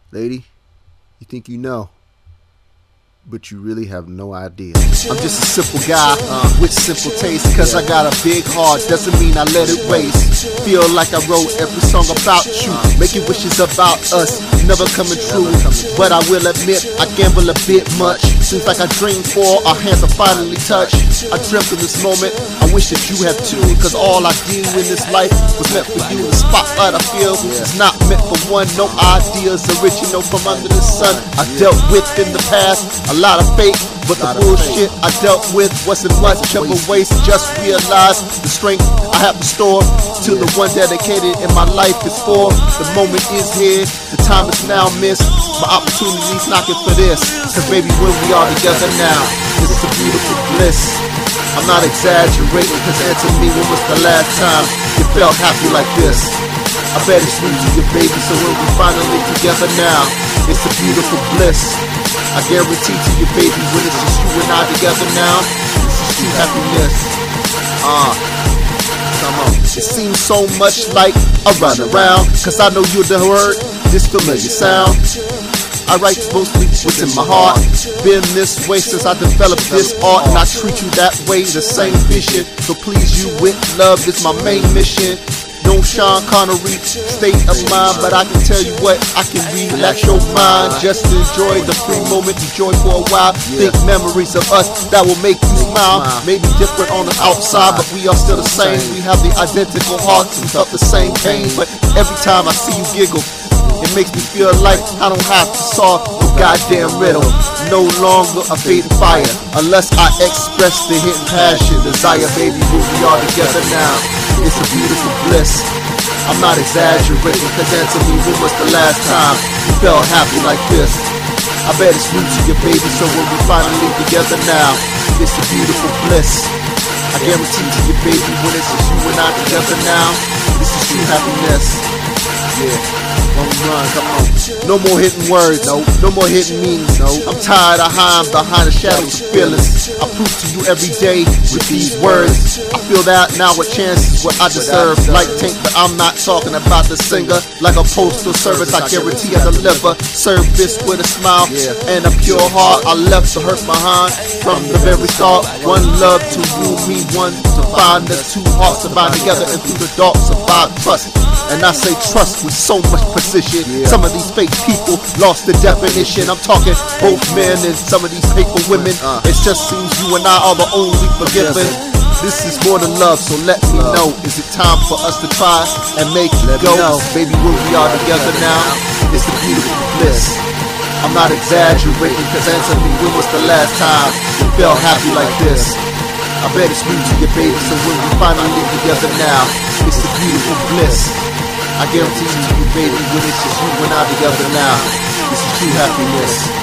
Lady, you think you know, but you really have no idea. I'm just a simple guy with simple taste. Cause I got a big heart doesn't mean I let it waste. Feel like I wrote every song about you, making wishes about us never coming true. But I will admit I gamble a bit much. Seems like I dreamed for our hands are finally touched. I dreamt of this moment, I wish that you have too. Cause all I do in this life was meant for you. The spotlight I feel is not meant for one. No ideas original from under the sun. I dealt with in the past a lot of fake, but the bullshit I dealt with wasn't much of a waste. Just realized the strength I have to store to the one dedicated in my life is for. The moment is here, the time is now missed. My opportunity's knocking for this. Cause baby, when we are together now, it's a beautiful bliss. I'm not exaggerating, cause answer me, when was the last time you felt happy like this? I bet it's new to you, baby, so when we finally together now, it's a beautiful bliss. I guarantee to you, baby, when it's just you and I together now, this is true happiness. Come on. It seems so much like a run around, cause I know you're the word, this familiar sound. I write mostly what's in my heart. Been this way since I developed this art, and I treat you that way, the same vision. So please you with love is my main mission. No Sean Connery state of mind, but I can tell you what, I can relax your mind. Just enjoy the free moment, enjoy for a while. Think memories of us that will make you smile. Maybe different on the outside, but we are still the same. We have the identical hearts and felt the same pain. But every time I see you giggle, it makes me feel like I don't have to solve no goddamn riddle. No longer a fading fire, unless I express the hidden passion, desire, baby, when we are together now. It's a beautiful bliss. I'm not exaggerating, cause answer me, when was the last time you felt happy like this? I bet it's new to you, baby, so when we finally together now, it's a beautiful bliss. I guarantee to you, baby, when it's just you and I together now, this is true happiness. Yeah. Run, come on. No more hidden words, no more hidden meanings. I'm tired of hiding behind the shadows of feelings. I prove to you every day with these words. I feel that now a chance is what I deserve. Like Tank, but I'm not talking about the singer. Like a postal service, I guarantee I deliver service with a smile and a pure heart. I left to hurt my hand from the very start. One love to rule me, one to find the two hearts to bind together, and through the dark survive trust. And I say trust with so much precision. Some of these fake people lost the definition. I'm talking both men and some of these paper women. It just seems you and I are the only forgiven. This is more than love, so let me know. Is it time for us to try and make it go? Baby, when we are together now, it's a beautiful bliss. I'm not exaggerating, cause answer me, when was the last time you felt happy like this? I bet it's new to you, baby, so when we finally together now, it's a beautiful bliss. I guarantee you, baby, when it's just you and I together now, this is true happiness.